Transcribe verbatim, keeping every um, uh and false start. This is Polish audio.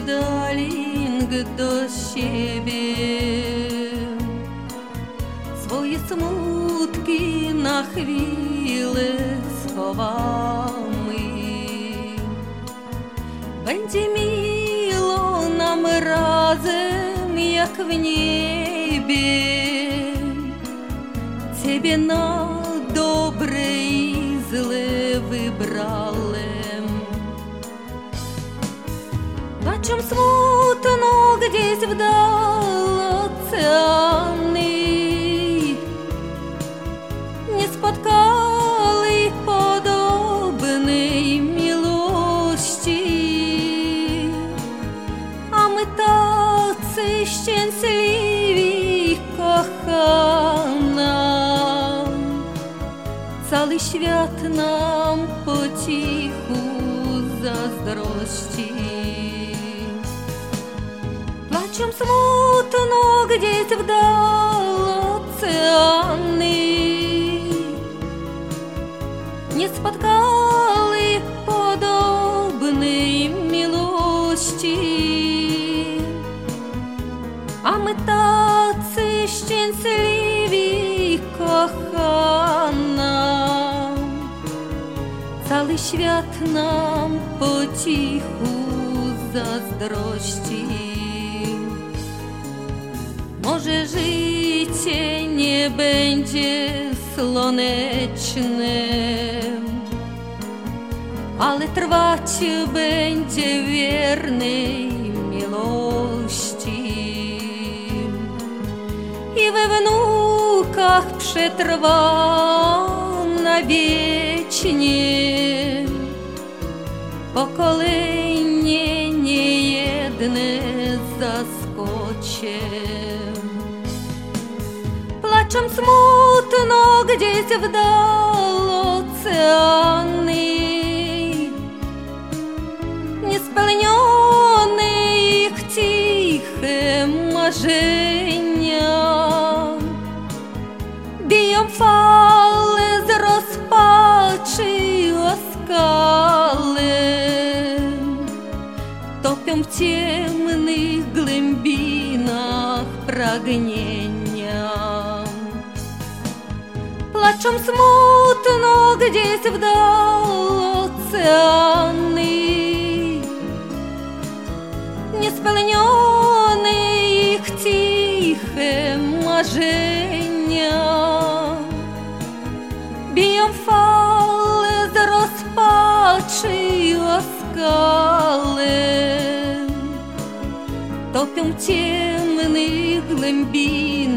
darling, do siebie. Swoje smutki na chwilę schowamy. Będzie miło nam razem jak w niebie. Ciebie na dobre i złe wybrałem. Placzem smutno gdzieś w dal oceany. Nie spotkali podobnej miłości. A my tacy szczęśliwi, kochana. Cały świat nam po cichu zazdrości. Placzem smutno gdzieś w dal oceany. Nie spotkali podobnej miłości. A my tacy szczęśliwi, kochana. Cały świat nam po cichu zazdrości. Może życie nie będzie słoneczne, ale trwać będzie wiernej miłości. I we wnukach przetrwa na wiecznie. Pokolenie niejedne zaskoczy. Placzem smutno gdzieś w dal oceany. Niespełnione ich ciche marzenia. Biją fale z rozpaczy o skale. Topią w ciemnych głębinach pragnienia. Placzą smutno gdzieś w dal oceany. Niespełnione ich ciche marzenia. Biją fale z rozpaczy o skale. Topią w ciemnych głębinach